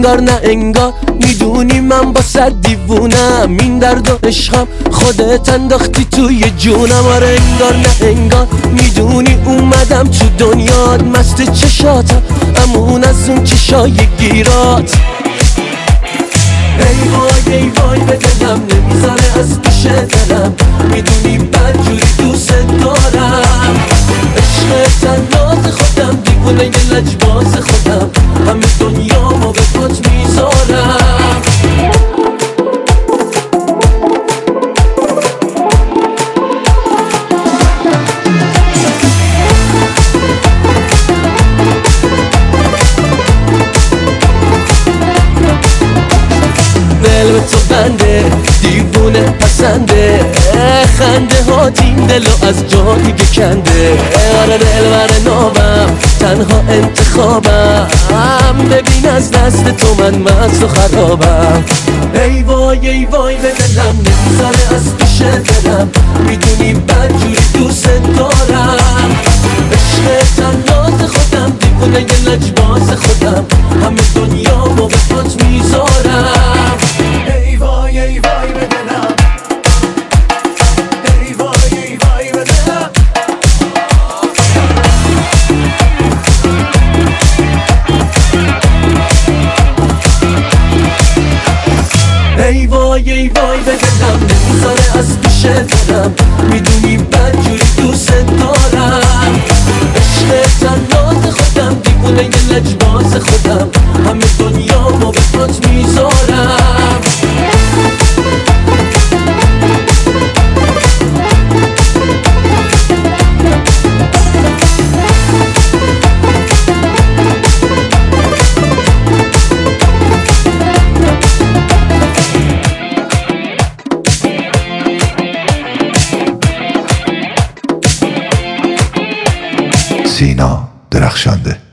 انگار نه انگار میدونی من با صد دیوونم، این درد و عشقم خودت انداختی توی جونم. آره انگار نه انگار میدونی اومدم تو دنیات، مست چشاتم امون از اون چشای گیرات. ای وای ای وای به دلم نمیذاره از پیش دلم، میدونی بدجوری دوست دارم. عشق تنات خودم دیوونه یه لجباز خودم، همه دنیامو به پات میذارم. دل به تو بنده دیوونه پسنده، خنده ها این دلو از جا دیگه کنده. آره دل بر نابم تنها انتخابم، ببین از دست تو من مست و خرابم. ای وای ای وای به دلم نمیذاره از پیش دلم، میدونی بدجوری دوست دارم. عشق تنات خودم دیوونه یه لجباز خودم، همه دنیامو به پات میذارم. ای وای ای وای به دلم، ای وای ای وای به دلم. ای وای ای وای به دلم نمیذاره از پیش دلم، میدونی بدجوری دوست دارم. عشق تنات خودم دیوونه یه لجباز خودم، همه دنیامو به پات میذارم. سینا درخشانده.